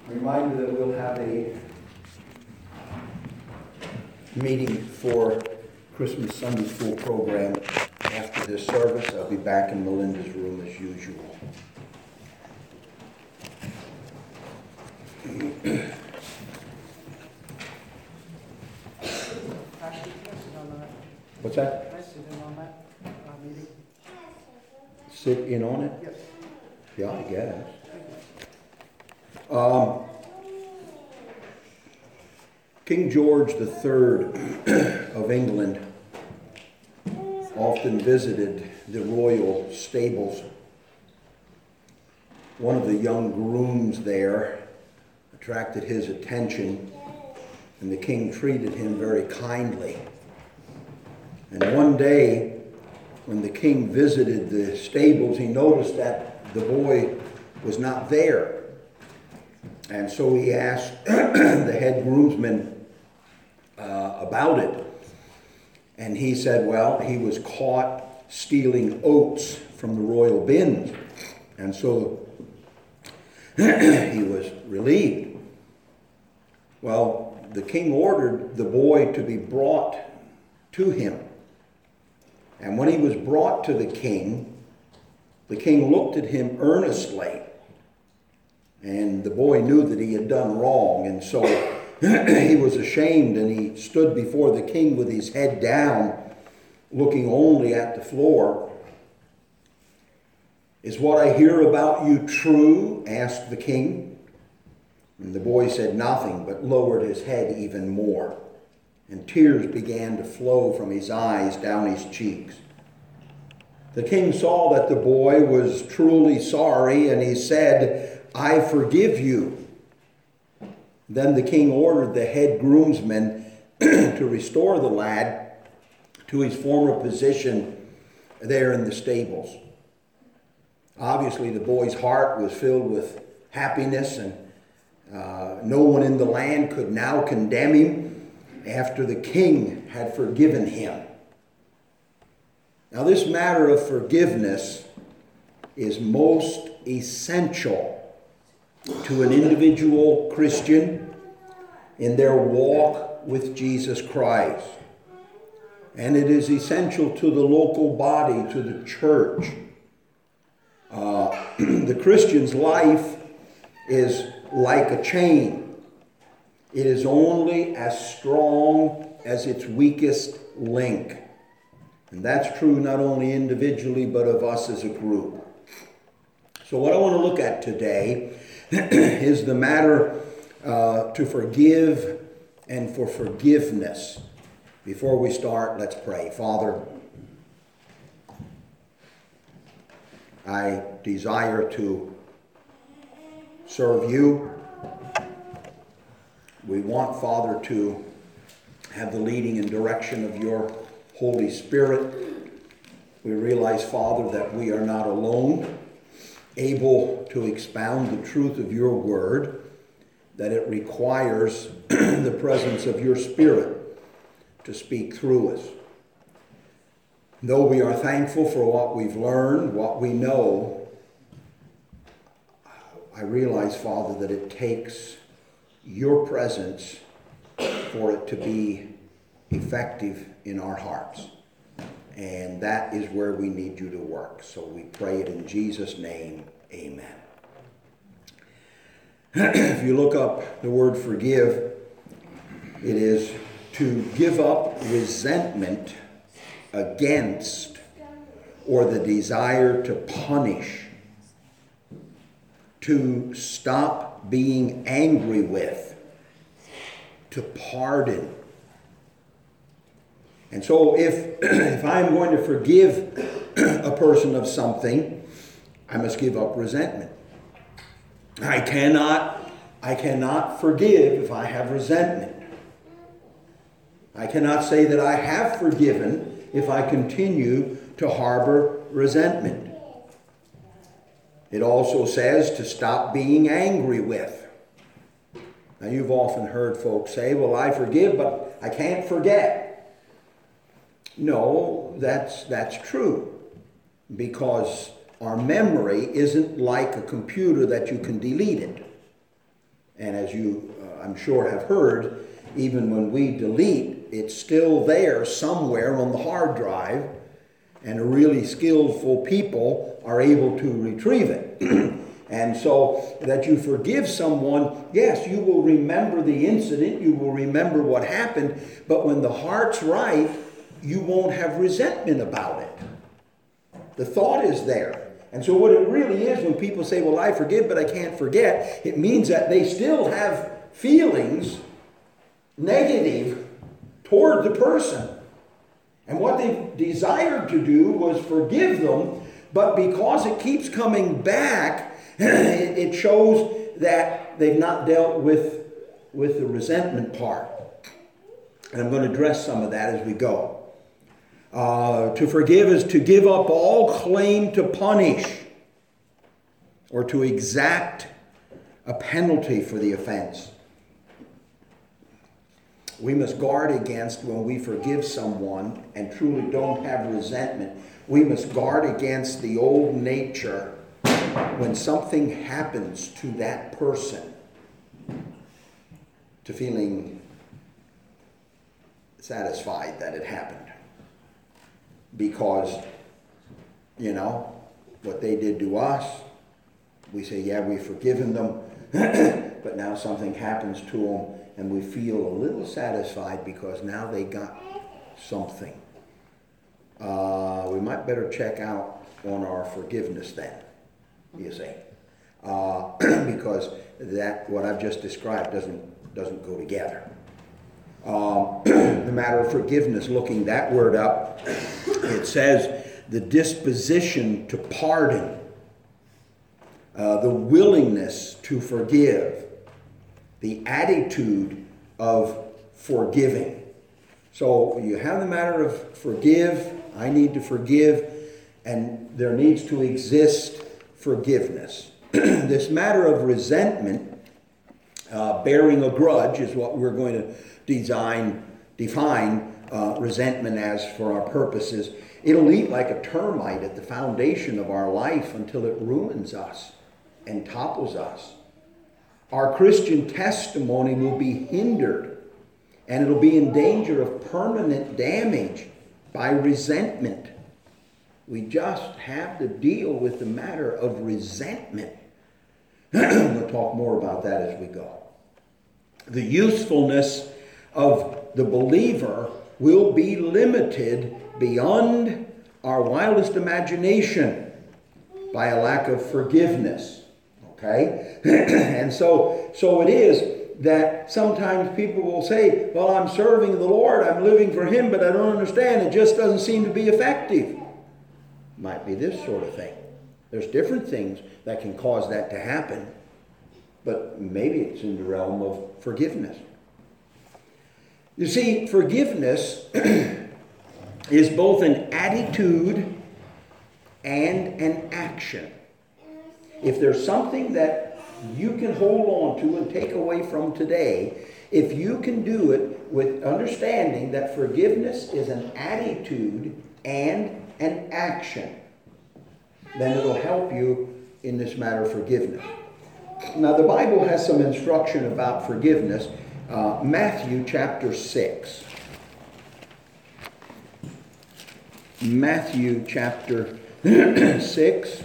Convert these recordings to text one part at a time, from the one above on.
Reminder that we'll have a meeting for Christmas Sunday School program after this service. I'll be back in Melinda's room as usual. What's that? Can I sit in on that meeting? Sit in on it? Yes. Yeah, I guess. King George III of England often visited the royal stables. One of the young grooms there attracted his attention, and the king treated him very kindly. And one day, when the king visited the stables, he noticed that the boy was not there. And so he asked the head groomsman about it. And he said, well, he was caught stealing oats from the royal bins. And so he was relieved. Well, the king ordered the boy to be brought to him. And when he was brought to the king looked at him earnestly. And the boy knew that he had done wrong, and so he was ashamed, and he stood before the king with his head down, looking only at the floor. "Is what I hear about you true?" asked the king. And the boy said nothing, but lowered his head even more, and tears began to flow from his eyes down his cheeks. The king saw that the boy was truly sorry, and he said, "I forgive you." Then the king ordered the head groomsman to restore the lad to his former position there in the stables. Obviously, the boy's heart was filled with happiness, and no one in the land could now condemn him after the king had forgiven him. Now, this matter of forgiveness is most essential to an individual Christian in their walk with Jesus Christ. And it is essential to the local body, to the church. The Christian's life is like a chain. It is only as strong as its weakest link. And that's true not only individually, but of us as a group. So what I want to look at today is the matter to forgive and for forgiveness. Before we start, let's pray. Father, I desire to serve you. We want, Father, to have the leading and direction of your Holy Spirit. We realize, Father, that we are not alone, able to expound the truth of your word, that it requires the presence of your Spirit to speak through us. Though we are thankful for what we've learned, what we know, I realize, Father, that it takes your presence for it to be effective in our hearts. And that is where we need you to work. So we pray it in Jesus' name. Amen. If you look up the word forgive, it is to give up resentment against or the desire to punish, to stop being angry with, to pardon. And so if I'm going to forgive a person of something, I must give up resentment. I cannot forgive if I have resentment. I cannot say that I have forgiven if I continue to harbor resentment. It also says to stop being angry with. Now, you've often heard folks say, well, I forgive, but I can't forget. No, that's true, because our memory isn't like a computer that you can delete it. And as you, I'm sure, have heard, even when we delete, it's still there somewhere on the hard drive, and really skillful people are able to retrieve it. And so that you forgive someone, yes, you will remember the incident, you will remember what happened, but when the heart's right, you won't have resentment about it. The thought is there. And so what it really is when people say, well, I forgive, but I can't forget, it means that they still have feelings negative toward the person. And what they desired to do was forgive them, but because it keeps coming back, it shows that they've not dealt with the resentment part. And I'm going to address some of that as we go. To forgive is to give up all claim to punish or to exact a penalty for the offense. We must guard against, when we forgive someone and truly don't have resentment, we must guard against the old nature when something happens to that person, to feeling satisfied that it happened. Because, what they did to us, we say, yeah, we've forgiven them, but now something happens to them, and we feel a little satisfied because now they got something. We might better check out on our forgiveness then, you see. Because that, what I've just described, doesn't go together. The matter of forgiveness, looking that word up, it says the disposition to pardon, the willingness to forgive, the attitude of forgiving. So you have the matter of forgive, I need to forgive, and there needs to exist forgiveness. This matter of resentment, bearing a grudge, is what we're going to define resentment as for our purposes. It'll eat like a termite at the foundation of our life until it ruins us and topples us. Our Christian testimony will be hindered, and it'll be in danger of permanent damage by resentment. We just have to deal with the matter of resentment. We'll talk more about that as we go. The usefulness of the believer will be limited beyond our wildest imagination by a lack of forgiveness. Okay? And so it is that sometimes people will say, well, I'm serving the Lord, I'm living for Him, but I don't understand. It just doesn't seem to be effective. Might be this sort of thing. There's different things that can cause that to happen, but maybe it's in the realm of forgiveness. You see, forgiveness is both an attitude and an action. If there's something that you can hold on to and take away from today, if you can do it with understanding that forgiveness is an attitude and an action, then it'll help you in this matter of forgiveness. Now, the Bible has some instruction about forgiveness. Matthew chapter 6. Matthew chapter 6.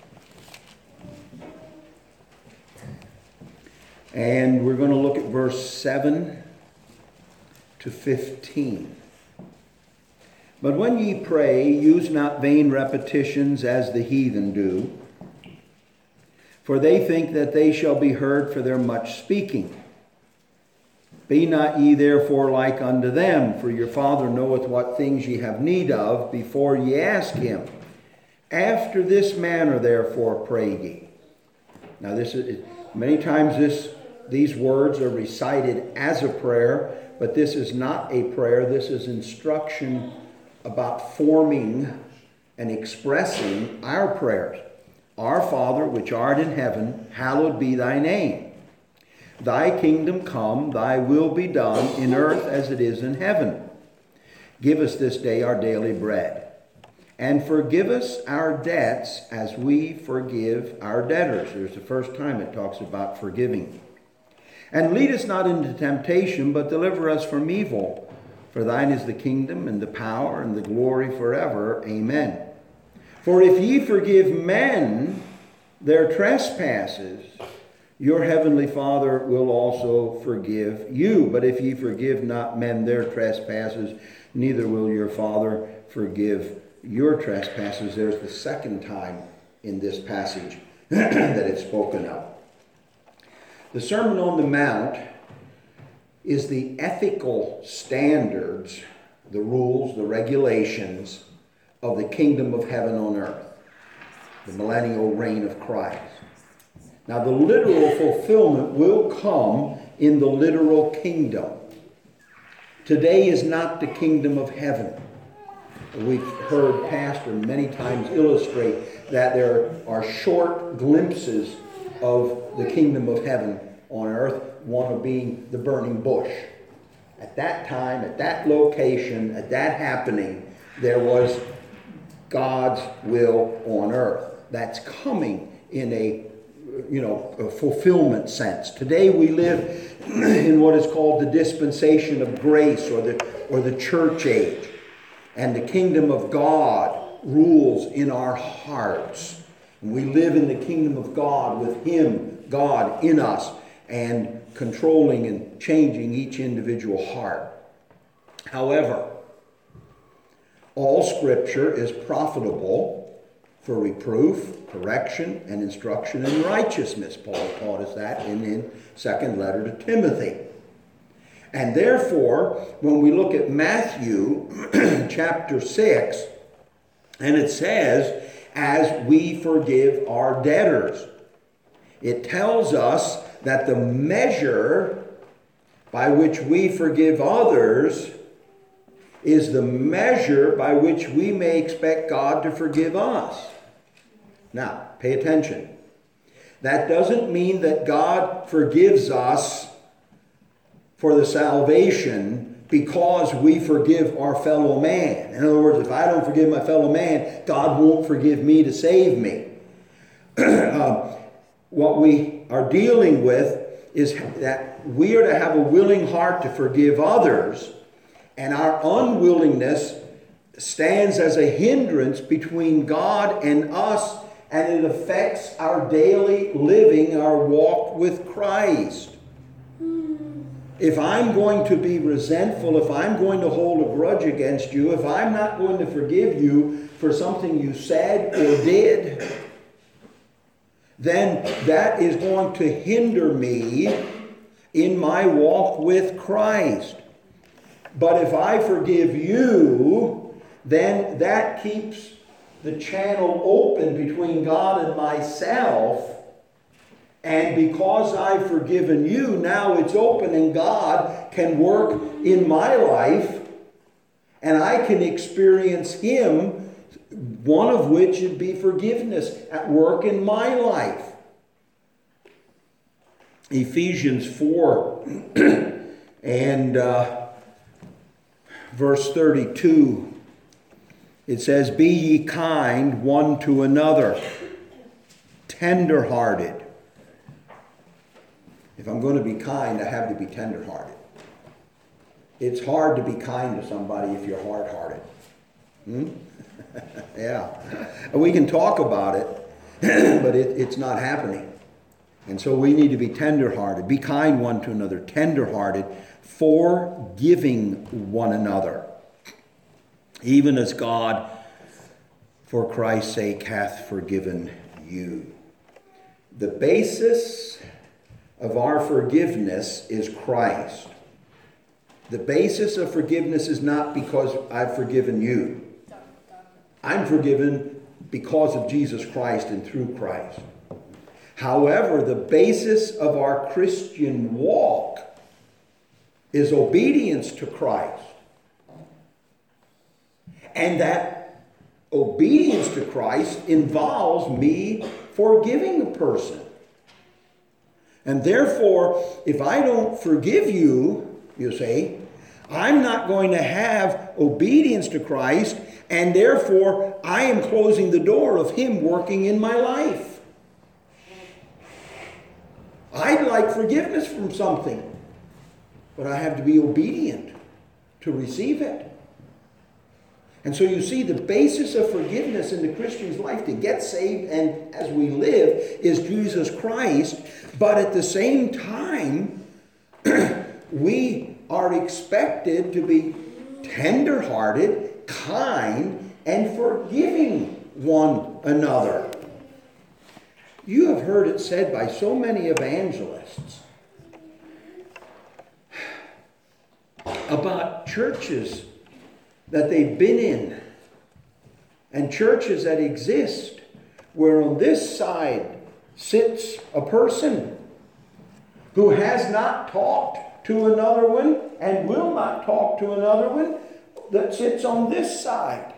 And we're going to look at verse 7 to 15. But when ye pray, use not vain repetitions as the heathen do, for they think that they shall be heard for their much speaking. Be not ye therefore like unto them, for your Father knoweth what things ye have need of before ye ask Him. After this manner therefore pray ye. Now this is many times these words are recited as a prayer, but this is not a prayer. This is instruction about forming and expressing our prayers. Our Father, which art in heaven, hallowed be thy name. Thy kingdom come, thy will be done in earth as it is in heaven. Give us this day our daily bread. And forgive us our debts as we forgive our debtors. There's the first time it talks about forgiving. And lead us not into temptation, but deliver us from evil. For thine is the kingdom and the power and the glory forever. Amen. For if ye forgive men their trespasses, your heavenly Father will also forgive you. But if ye forgive not men their trespasses, neither will your Father forgive your trespasses. There's the second time in this passage that it's spoken of. The Sermon on the Mount is the ethical standards, the rules, the regulations of the kingdom of heaven on earth, the millennial reign of Christ. Now, the literal fulfillment will come in the literal kingdom. Today is not the kingdom of heaven. We've heard Pastor many times illustrate that there are short glimpses of the kingdom of heaven on earth, one of being the burning bush. At that time, at that location, at that happening, there was God's will on earth. That's coming in a fulfillment sense. Today we live in what is called the dispensation of grace, or the church age. And the kingdom of God rules in our hearts. And we live in the kingdom of God with Him, God, in us, and controlling and changing each individual heart. However, all Scripture is profitable for reproof, correction, and instruction in righteousness. Paul taught us that in his second letter to Timothy. And therefore, when we look at Matthew chapter 6, and it says, as we forgive our debtors, it tells us that the measure by which we forgive others is the measure by which we may expect God to forgive us. Now, pay attention. That doesn't mean that God forgives us for the salvation because we forgive our fellow man. In other words, if I don't forgive my fellow man, God won't forgive me to save me. What we are dealing with is that we are to have a willing heart to forgive others, and our unwillingness stands as a hindrance between God and us, and it affects our daily living, our walk with Christ. If I'm going to be resentful, if I'm going to hold a grudge against you, if I'm not going to forgive you for something you said or did, then that is going to hinder me in my walk with Christ. But if I forgive you, then that keeps the channel open between God and myself. And because I've forgiven you, now it's open and God can work in my life, and I can experience Him, one of which would be forgiveness at work in my life. Ephesians 4 and verse 32, it says, "Be ye kind one to another, tender-hearted." If I'm going to be kind, I have to be tender-hearted. It's hard to be kind to somebody if you're hard-hearted. Yeah. We can talk about it, but it's not happening. And so we need to be tender-hearted. Be kind one to another, tender-hearted, forgiving one another, even as God, for Christ's sake, hath forgiven you. The basis of our forgiveness is Christ. The basis of forgiveness is not because I've forgiven you. I'm forgiven because of Jesus Christ and through Christ. However, the basis of our Christian walk is obedience to Christ. And that obedience to Christ involves me forgiving a person. And therefore, if I don't forgive you, you see, I'm not going to have obedience to Christ, and therefore I am closing the door of Him working in my life. I'd like forgiveness from something, but I have to be obedient to receive it. And so you see, the basis of forgiveness in the Christian's life to get saved and as we live is Jesus Christ. But at the same time, we are expected to be tender-hearted, kind, and forgiving one another. You have heard it said by so many evangelists about churches that they've been in and churches that exist where on this side sits a person who has not talked to another one and will not talk to another one that sits on this side.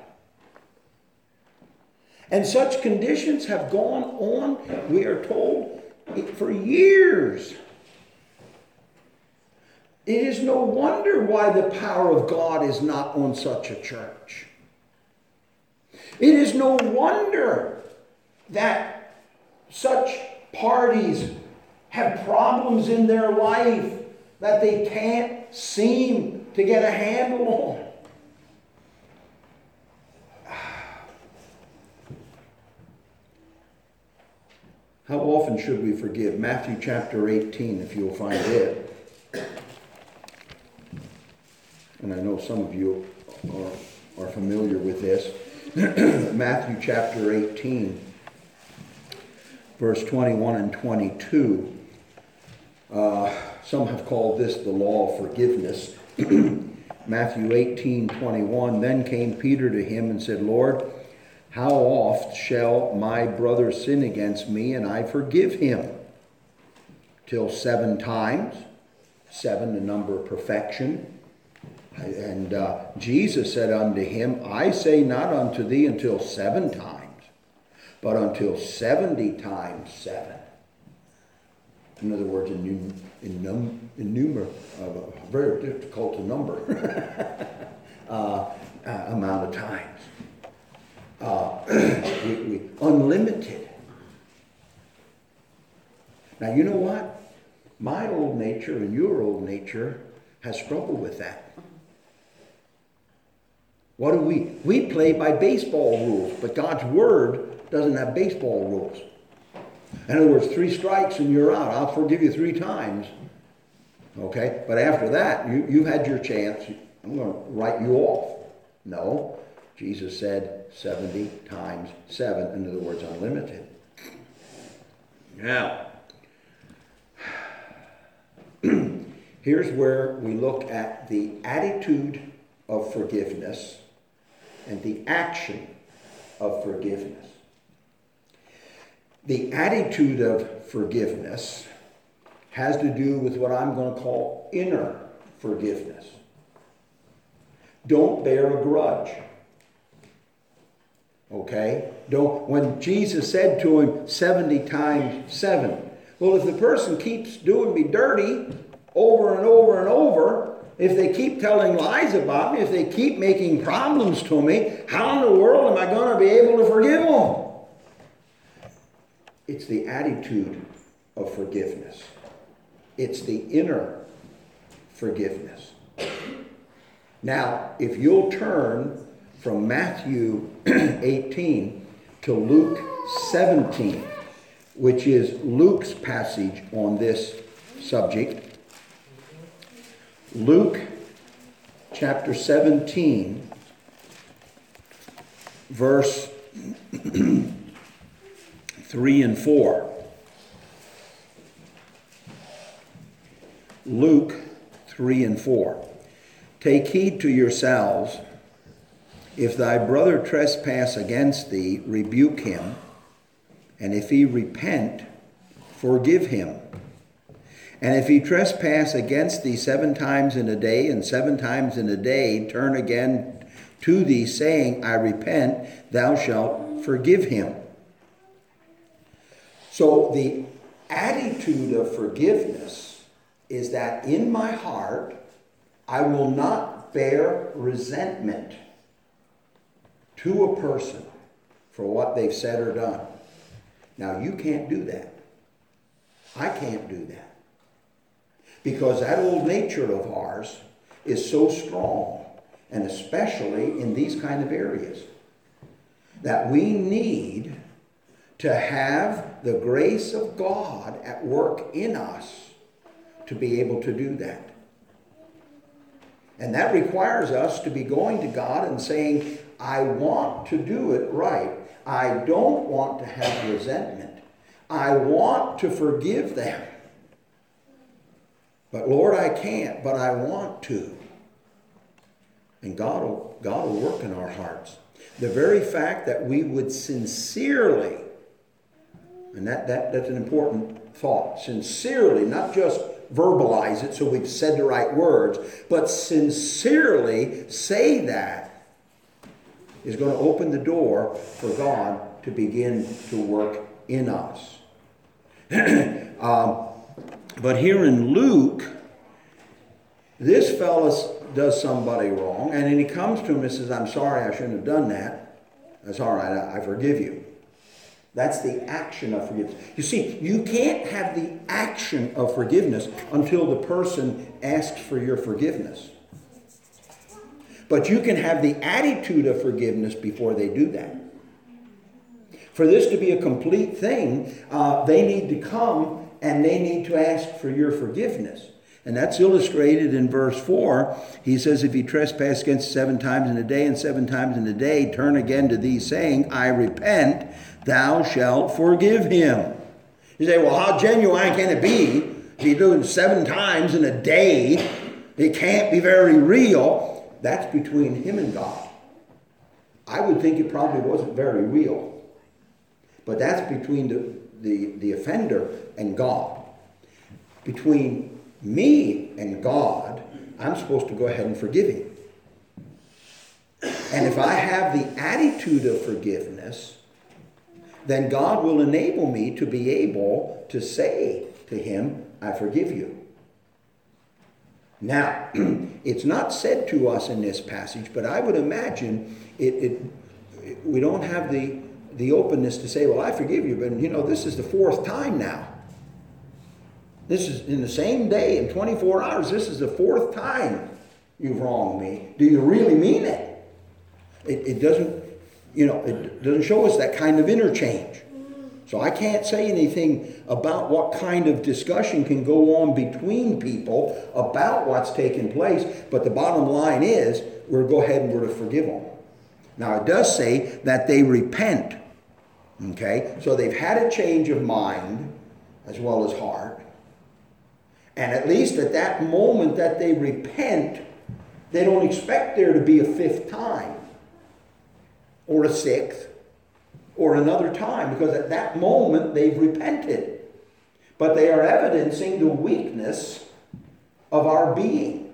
And such conditions have gone on, we are told, for years. It is no wonder why the power of God is not on such a church. It is no wonder that such parties have problems in their life that they can't seem to get a handle on. How often should we forgive? Matthew chapter 18, if you'll find it. And I know some of you are familiar with this. Matthew chapter 18, verse 21 and 22. Some have called this the law of forgiveness. Matthew 18:21. Then came Peter to him and said, Lord, how oft shall my brother sin against me and I forgive him? Till 7 times. 7, the number of perfection. And Jesus said unto him, I say not unto thee until 7 times, but until 70 times 7. In other words, very difficult to number amount of times. Unlimited. Now, you know what? My old nature and your old nature has struggled with that. What do we play by baseball rules, but God's Word doesn't have baseball rules. In other words, 3 strikes and you're out. I'll forgive you 3 times. Okay? But after that, you've had your chance. I'm going to write you off. No. Jesus said 70 times 7. In other words, unlimited. Now, here's where we look at the attitude of forgiveness and the action of forgiveness. The attitude of forgiveness has to do with what I'm going to call inner forgiveness. Don't bear a grudge. Okay? When Jesus said to him 70 times 7, well, if the person keeps doing me dirty over and over and over, if they keep telling lies about me, if they keep making problems to me, how in the world am I going to be able to forgive them? It's the attitude of forgiveness. It's the inner forgiveness. Now, if you'll turn from Matthew 18 to Luke 17, which is Luke's passage on this subject. Luke chapter 17, verse 3 and 4. Luke 3 and 4. Take heed to yourselves. If thy brother trespass against thee, rebuke him. And if he repent, forgive him. And if he trespass against thee 7 times in a day, and 7 times in a day turn again to thee, saying, I repent, thou shalt forgive him. So the attitude of forgiveness is that in my heart, I will not bear resentment to a person for what they've said or done. Now, you can't do that. I can't do that. Because that old nature of ours is so strong, and especially in these kind of areas, that we need to have the grace of God at work in us to be able to do that. And that requires us to be going to God and saying, I want to do it right. I don't want to have resentment. I want to forgive them. But Lord, I can't, but I want to. And God will work in our hearts. The very fact that we would sincerely, and that's an important thought, sincerely, not just verbalize it so we've said the right words, but sincerely say that is going to open the door for God to begin to work in us. But here in Luke, this fellow does somebody wrong, and then he comes to him and says, I'm sorry, I shouldn't have done that. That's all right, I forgive you. That's the action of forgiveness. You see, you can't have the action of forgiveness until the person asks for your forgiveness. But you can have the attitude of forgiveness before they do that. For this to be a complete thing, they need to come and they need to ask for your forgiveness. And that's illustrated in verse 4. He says, if he trespass against 7 times in a day and 7 times in a day, turn again to thee, saying, I repent, thou shalt forgive him. You say, well, how genuine can it be? If you do it 7 times in a day, it can't be very real. That's between him and God. I would think it probably wasn't very real. But that's between the offender and God. Between me and God, I'm supposed to go ahead and forgive him. And if I have the attitude of forgiveness, then God will enable me to be able to say to him, I forgive you. Now, it's not said to us in this passage, but I would imagine we don't have the openness to say, well, I forgive you, but this is the 4th time now. This is in the same day, in 24 hours, this is the 4th time you've wronged me. Do you really mean it? It doesn't, it doesn't show us that kind of interchange. So I can't say anything about what kind of discussion can go on between people about what's taking place, but the bottom line is, we're to go ahead and we're to forgive them. Now it does say that they repent. Okay? So they've had a change of mind as well as heart. And at least at that moment that they repent, they don't expect there to be a 5th time or a 6th or another time, because at that moment they've repented. But they are evidencing the weakness of our being.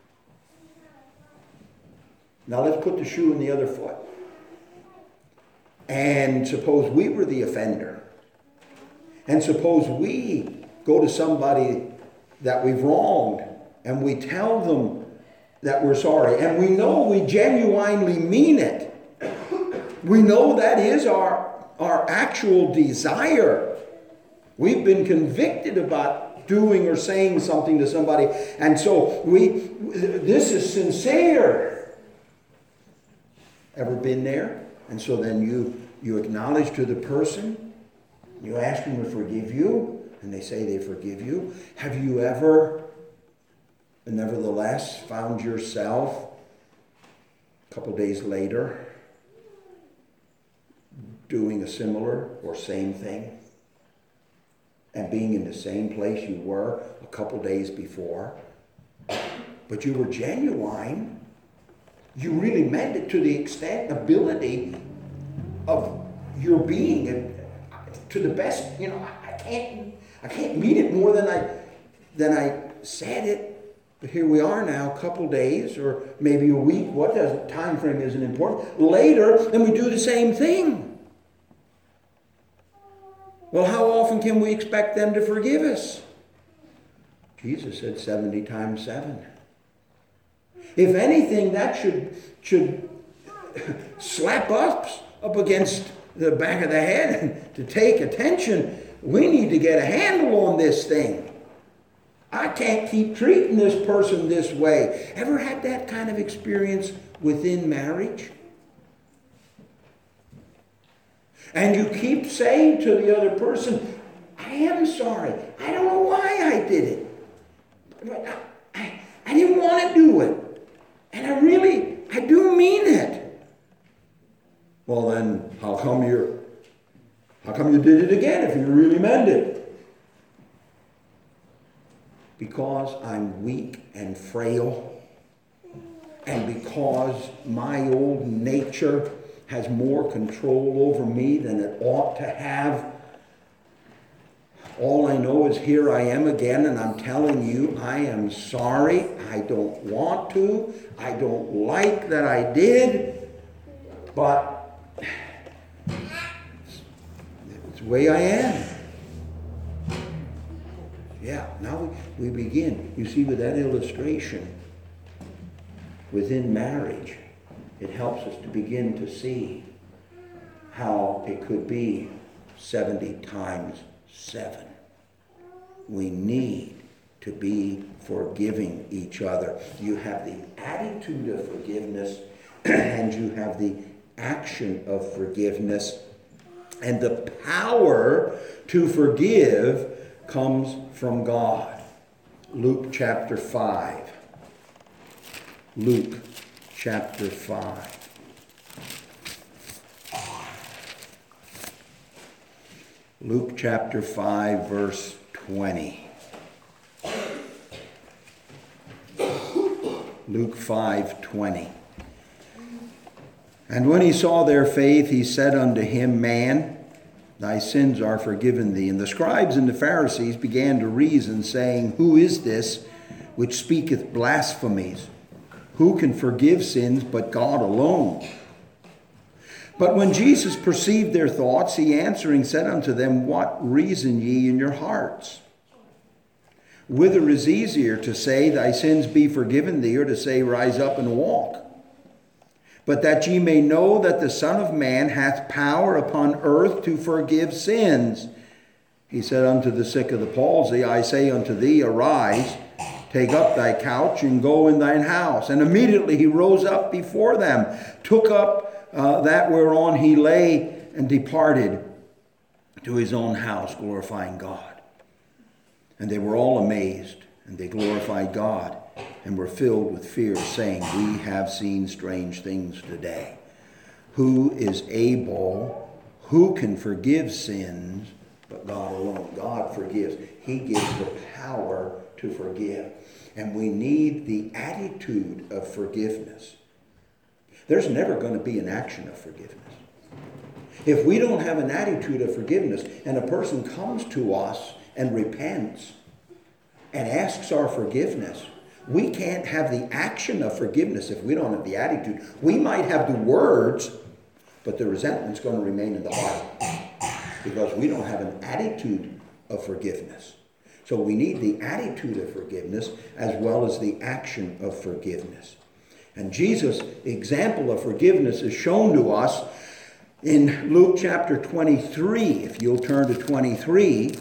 Now let's put the shoe in the other foot. And suppose we were the offender. And suppose we go to somebody that we've wronged and we tell them that we're sorry. And we know we genuinely mean it. We know that is our actual desire. We've been convicted about doing or saying something to somebody. And so this is sincere. Ever been there? And so then you acknowledge to the person, you ask them to forgive you, and they say they forgive you. Have you ever, nevertheless, found yourself a couple days later doing a similar or same thing and being in the same place you were a couple days before, but you were genuine? You really meant it to the extent, ability of your being, and to the best. I can't mean it more than I said it. But here we are now, a couple days or maybe a week. What does time frame isn't important. Later, and we do the same thing. Well, how often can we expect them to forgive us? Jesus said 70 times 7. If anything, that should slap us up against the back of the head and to take attention. We need to get a handle on this thing. I can't keep treating this person this way. Ever had that kind of experience within marriage? And you keep saying to the other person, I am sorry. I don't know why I did it. But I didn't want to do it. And I do mean it. Well then, how come you did it again if you really meant it? Because I'm weak and frail, and because my old nature has more control over me than it ought to have. All I know is here I am again, and I'm telling you I am sorry. I don't want to. I don't like that I did, but it's the way I am. Yeah, now we begin. You see, with that illustration, within marriage, it helps us to begin to see how it could be 70 times 7. We need to be forgiving each other. You have the attitude of forgiveness and you have the action of forgiveness. And the power to forgive comes from God. Luke chapter 5. Luke chapter 5. Luke chapter 5, verse 20. Luke 5:20. And when he saw their faith, he said unto him, Man, thy sins are forgiven thee. And the scribes and the Pharisees began to reason, saying, Who is this which speaketh blasphemies? Who can forgive sins but God alone? But when Jesus perceived their thoughts, he answering said unto them, What reason ye in your hearts? Whither is easier, to say, Thy sins be forgiven thee, or to say, Rise up and walk? But that ye may know that the Son of Man hath power upon earth to forgive sins. He said unto the sick of the palsy, I say unto thee, Arise, take up thy couch, and go in thine house. And immediately he rose up before them, took up that whereon he lay, and departed to his own house, glorifying God. And they were all amazed, and they glorified God, and were filled with fear, saying, We have seen strange things today. Who is able, who can forgive sins, but God alone? God forgives. He gives the power to forgive. And we need the attitude of forgiveness. There's never going to be an action of forgiveness. If we don't have an attitude of forgiveness, and a person comes to us and repents and asks our forgiveness, we can't have the action of forgiveness if we don't have the attitude. We might have the words, but the resentment's going to remain in the heart because we don't have an attitude of forgiveness. So we need the attitude of forgiveness as well as the action of forgiveness. And Jesus' example of forgiveness is shown to us in Luke chapter 23. If you'll turn to 23.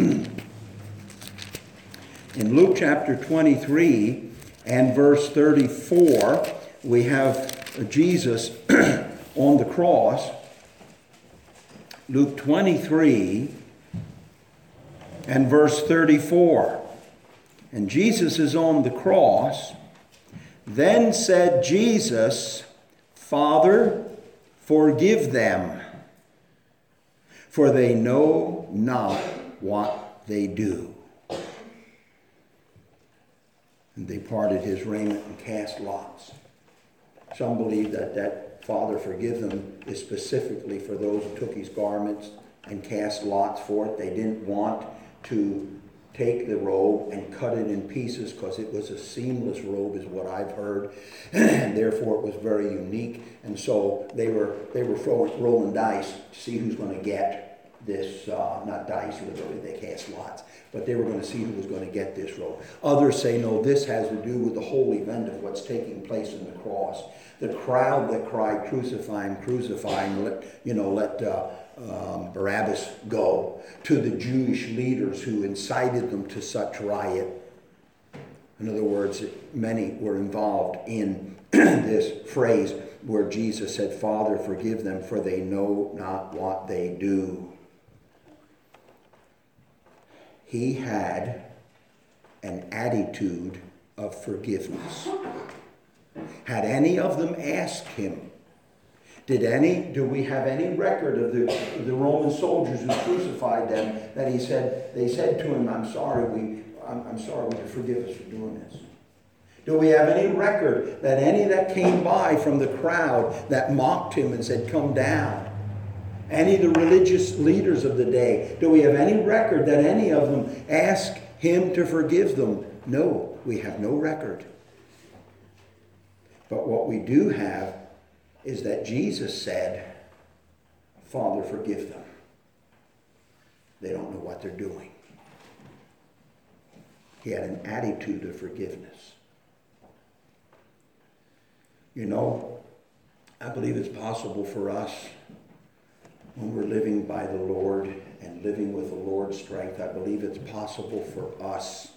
In Luke chapter 23 and verse 34, we have Jesus on the cross. Luke 23 and verse 34. And Jesus is on the cross. Then said Jesus, Father, forgive them, for they know not what they do. And they parted his raiment and cast lots. Some believe that Father, forgive them is specifically for those who took his garments and cast lots for it. They didn't want to take the robe and cut it in pieces because it was a seamless robe is what I've heard, and therefore it was very unique. And so they were rolling dice to see who's going to get this, not dice, literally they cast lots, but they were going to see who was going to get this robe. Others say, no, this has to do with the whole event of what's taking place in the cross. The crowd that cried, crucify him, crucify him, let Barabbas go, to the Jewish leaders who incited them to such riot. In other words, many were involved in this phrase where Jesus said, Father, forgive them, for they know not what they do. He had an attitude of forgiveness. Had any of them asked him, do we have any record of the Roman soldiers who crucified them, that they said to him, I'm sorry, would you forgive us for doing this? Do we have any record that any that came by from the crowd that mocked him and said, come down? Any of the religious leaders of the day, do we have any record that any of them asked him to forgive them? No, we have no record. But what we do have is that Jesus said, Father, forgive them. They don't know what they're doing. He had an attitude of forgiveness. You know, I believe it's possible for us when we're living by the Lord and living with the Lord's strength. I believe it's possible for us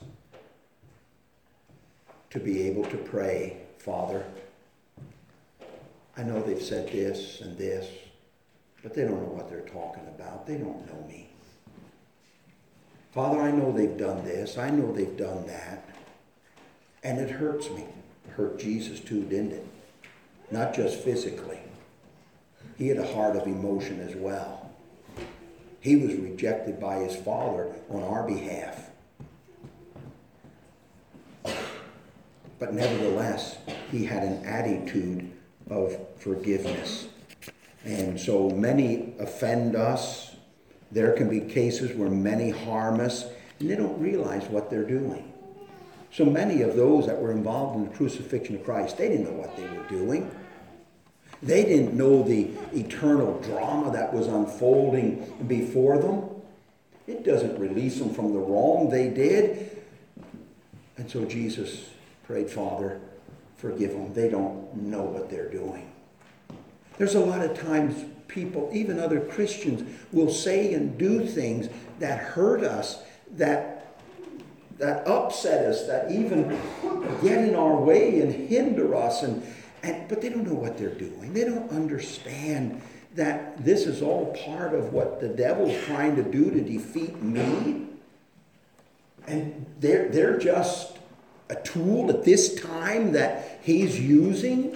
to be able to pray, Father, I know they've said this and this, but they don't know what they're talking about. They don't know me. Father, I know they've done this. I know they've done that. And it hurts me. It hurt Jesus too, didn't it? Not just physically. He had a heart of emotion as well. He was rejected by his Father on our behalf. But nevertheless, he had an attitude of forgiveness. And so many offend us. There can be cases where many harm us, and they don't realize what they're doing. So many of those that were involved in the crucifixion of Christ, they didn't know what they were doing. They didn't know the eternal drama that was unfolding before them. It doesn't release them from the wrong they did. And so Jesus prayed, Father, forgive them. They don't know what they're doing. There's a lot of times people, even other Christians, will say and do things that hurt us, that upset us, that even get in our way and hinder us. But they don't know what they're doing. They don't understand that this is all part of what the devil's trying to do to defeat me. And they're just a tool at this time that he's using.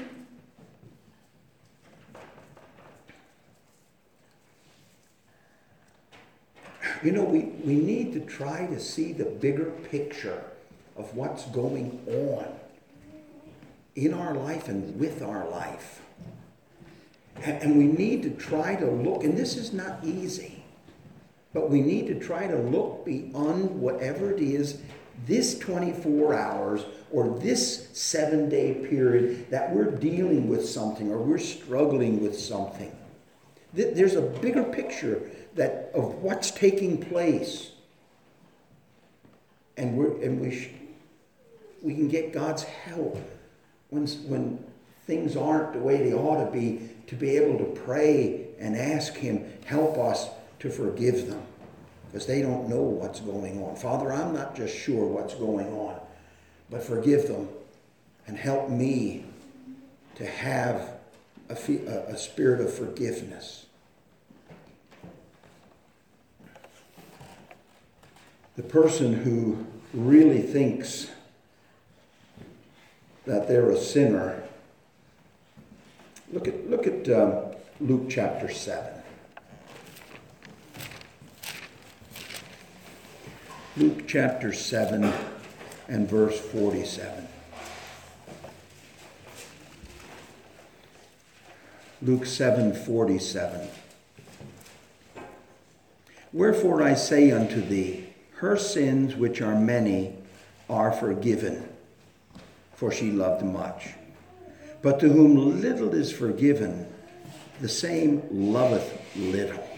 You know, we need to try to see the bigger picture of what's going on in our life and with our life. And we need to try to look, and this is not easy, but we need to try to look beyond whatever it is, this 24 hours or this 7-day period that we're dealing with something or we're struggling with something. There's a bigger picture of what's taking place. And we can get God's help when things aren't the way they ought to be able to pray and ask him, help us to forgive them, because they don't know what's going on. Father, I'm not just sure what's going on, but forgive them and help me to have a spirit of forgiveness. The person who really thinks that they're a sinner, look at Luke chapter 7. Luke chapter 7 and verse 47. Luke 7:47. Wherefore I say unto thee, her sins, which are many, are forgiven, for she loved much. But to whom little is forgiven, the same loveth little.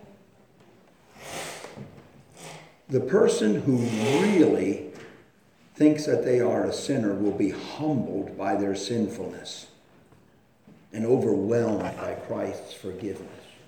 The person who really thinks that they are a sinner will be humbled by their sinfulness and overwhelmed by Christ's forgiveness.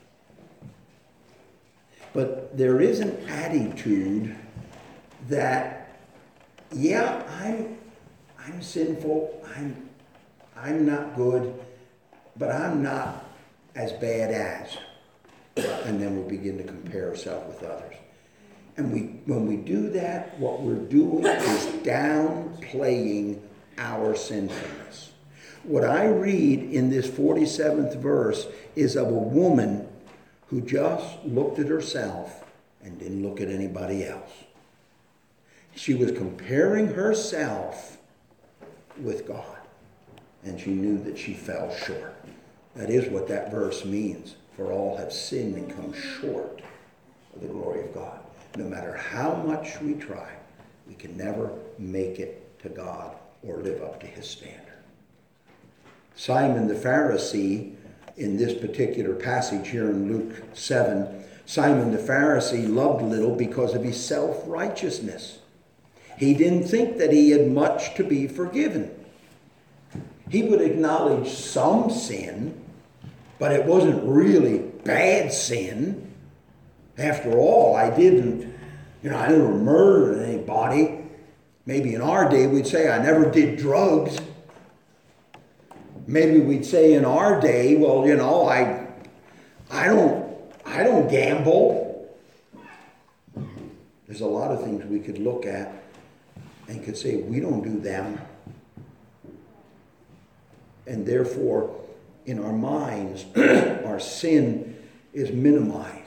But there is an attitude that, yeah, I'm sinful, I'm not good, but I'm not as bad as. And then we begin to compare ourselves with others. And when we do that, what we're doing is downplaying our sinfulness. What I read in this 47th verse is of a woman who just looked at herself and didn't look at anybody else. She was comparing herself with God, and she knew that she fell short. That is what that verse means. For all have sinned and come short of the glory of God. No matter how much we try, we can never make it to God or live up to his standard. Simon the Pharisee, in this particular passage here in Luke 7, Simon the Pharisee loved little because of his self-righteousness. He didn't think that he had much to be forgiven. He would acknowledge some sin, but it wasn't really bad sin. After all, I never murdered anybody. Maybe in our day we'd say I never did drugs. Maybe we'd say in our day, well, I don't gamble. There's a lot of things we could look at and could say we don't do them. And therefore, in our minds, our sin is minimized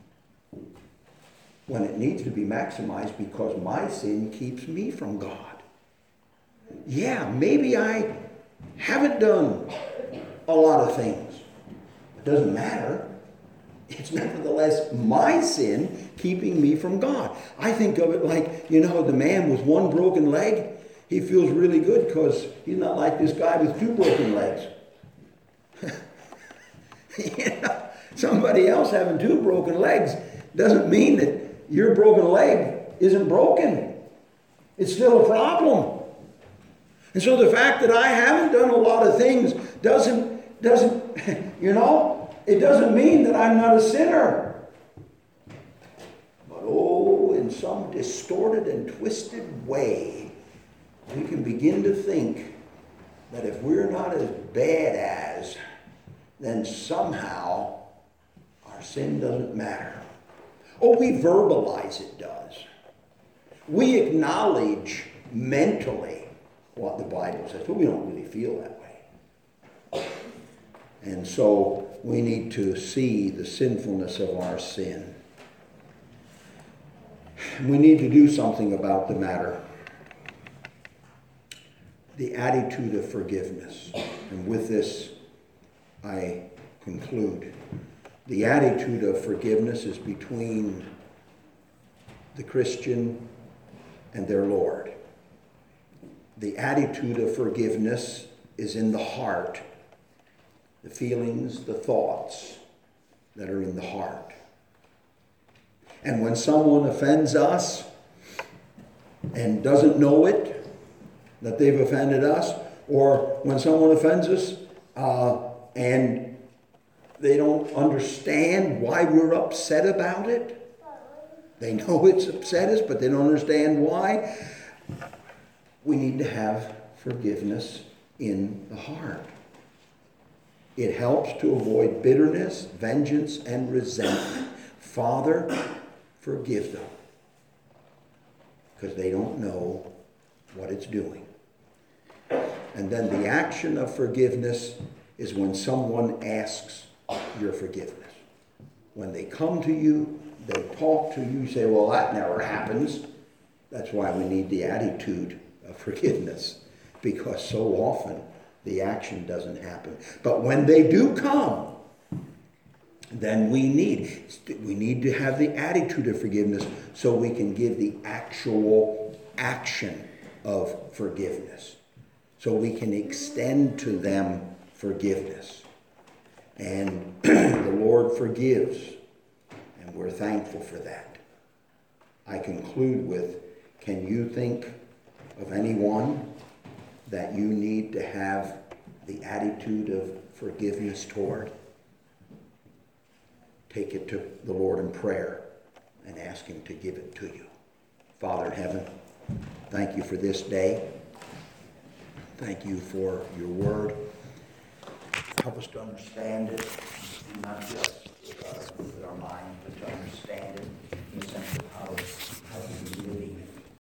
when it needs to be maximized because my sin keeps me from God. Yeah, maybe I haven't done a lot of things. It doesn't matter. It's nevertheless my sin keeping me from God. I think of it like, the man with one broken leg, he feels really good because he's not like this guy with two broken legs. Somebody else having two broken legs doesn't mean that your broken leg isn't broken. It's still a problem. And so the fact that I haven't done a lot of things doesn't it doesn't mean that I'm not a sinner. But in some distorted and twisted way, we can begin to think that if we're not as bad as, then somehow our sin doesn't matter. We verbalize it does. We acknowledge mentally what the Bible says, but we don't really feel that way. And so we need to see the sinfulness of our sin. We need to do something about the matter. The attitude of forgiveness. And with this, I conclude. The attitude of forgiveness is between the Christian and their Lord. The attitude of forgiveness is in the heart. The feelings, the thoughts that are in the heart. And when someone offends us and doesn't know it, that they've offended us, or when someone offends us and they don't understand why we're upset about it, they know it's upset us, but they don't understand why, we need to have forgiveness in the heart. It helps to avoid bitterness, vengeance, and resentment. Father, forgive them, because they don't know what it's doing. And then the action of forgiveness is when someone asks your forgiveness. When they come to you, they talk to you, say, well, that never happens. That's why we need the attitude of forgiveness, because so often the action doesn't happen. But when they do come, then we need to have the attitude of forgiveness so we can give the actual action of forgiveness. So we can extend to them forgiveness. And the Lord forgives, and we're thankful for that. I conclude with, can you think of anyone that you need to have the attitude of forgiveness toward? Take it to the Lord in prayer and ask him to give it to you. Father in heaven, thank you for this day. Thank you for your word. Help us to understand it, not just with our mind,